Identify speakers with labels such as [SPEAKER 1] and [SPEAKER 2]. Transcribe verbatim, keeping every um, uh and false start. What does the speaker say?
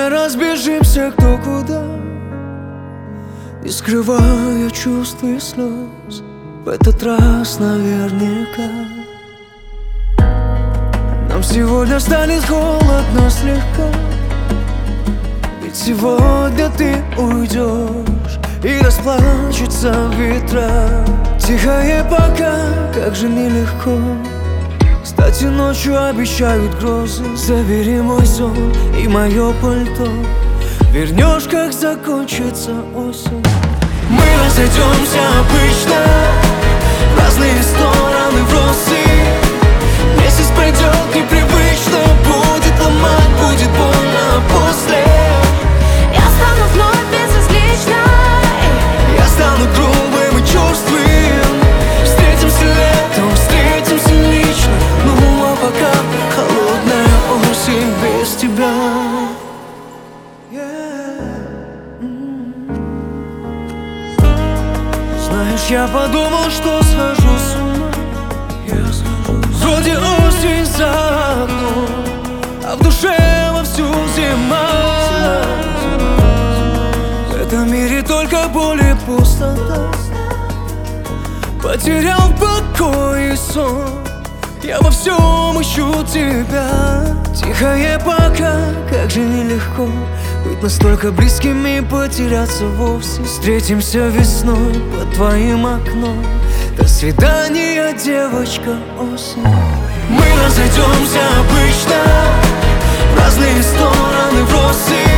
[SPEAKER 1] Давай разбежимся кто куда, не скрывая чувств и слез. В этот раз наверняка нам сегодня станет холодно слегка. Ведь сегодня ты уйдешь и расплачется ветра. Тихое пока, как же нелегко. Кстати, ночью обещают грозы. Забери мой сон и мое пальто. Вернешь, как закончится осень. Мы разойдемся обычно в разные стороны в росы. Месяц пройдет непривычно, будет ломать, будет больно после.
[SPEAKER 2] Я стану вновь безразличной,
[SPEAKER 1] Я стану грубым и черствым. Встретимся летом, встретимся лично. Ну а пока холодная осень без тебя. Знаешь, я подумал, что схожу с ума. Я схожу. Вроде осень за окном, а в душе вовсю зима. В этом мире только боль и пустота. Потерял покой и сон. Я во всем ищу тебя. Тихое пока, как же нелегко быть настолько близкими и потеряться вовсе. Встретимся весной под твоим окном. До свидания, девочка осень. Мы разойдемся обычно в разные стороны в росы.